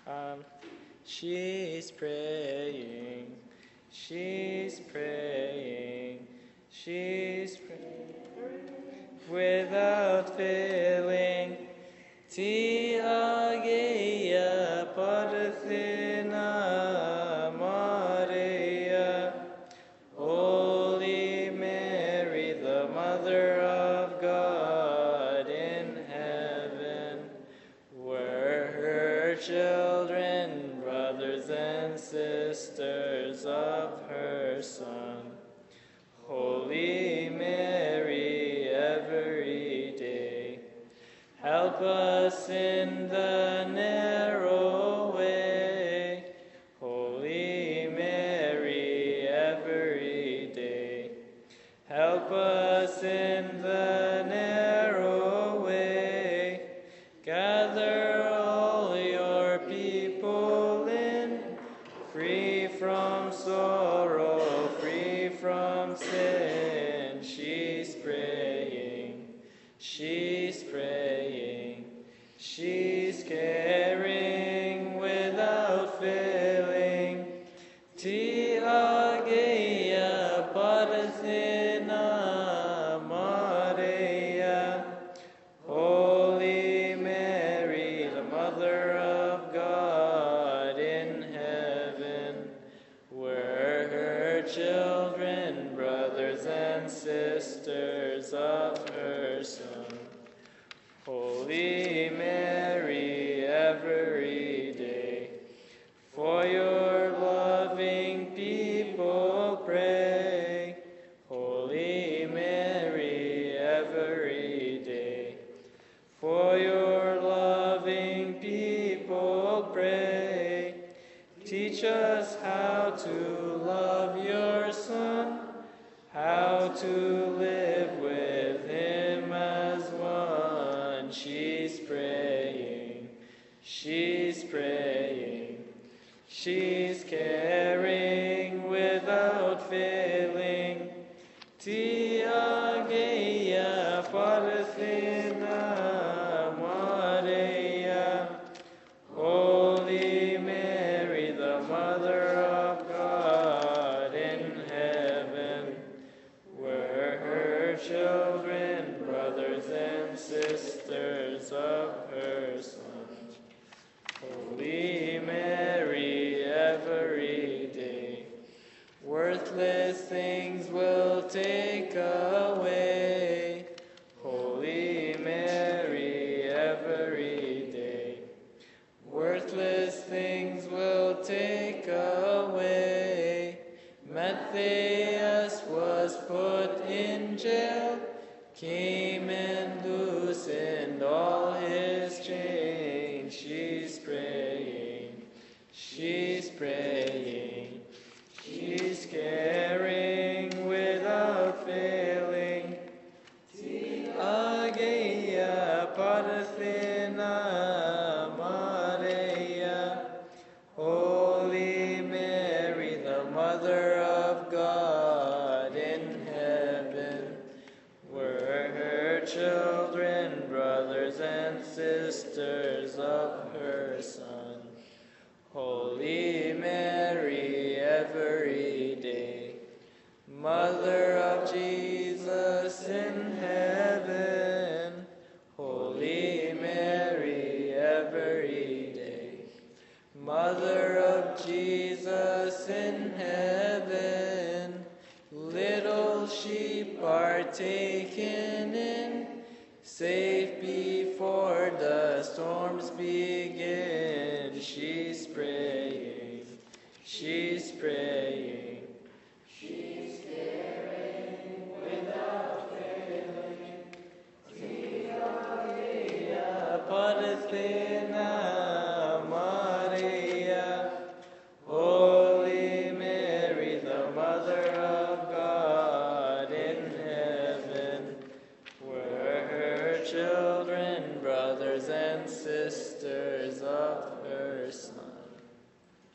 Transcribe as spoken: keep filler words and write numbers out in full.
Um, she's praying, she's praying, she's praying without failing. Ti ageia Parthena Maria, Holy Mary, the Mother of God in heaven, were her children, brothers and sisters of her Son. Holy Mary, every day, help us in the narrow way. Holy Mary, every day, help us in the narrow way. Gather all your people in, free from sorrow, free from sin. She's praying, she's praying, she's caring without failing. Ti ageia Parthena Maria, Holy Mary, the Mother of God in heaven, were her children, brothers and sisters of her Son. Holy Mary, every day, for your loving people pray. Holy Mary, every day, for your loving people pray. Teach us how to love your Son, how to live with him as one. She's praying, she's praying, she's caring without failing. Ti ageia Parthena Maria, Holy Mary, the Mother of God in heaven, were her children, brothers and sisters of her Son. Holy Mary, every day, worthless things will take away. Holy Mary, every day, worthless things will take away. Matthias was put in jail, came and loosened all his chains. She's praying, she's praying, she's caring without failing. Ti ageia Parthena Maria, Holy Mary, the Mother of God in heaven, were her children, brothers and sisters of her Son. Holy Mary, every day, Mother of Jesus in heaven, Holy Mary, every day, Mother of Jesus in heaven, little sheep are taken in, safe before the storms begin. She's praying, she's praying, she's caring without failing. Ti ageia Parthena Maria, Holy Mary, the Mother of God in heaven, were her children, brothers and sisters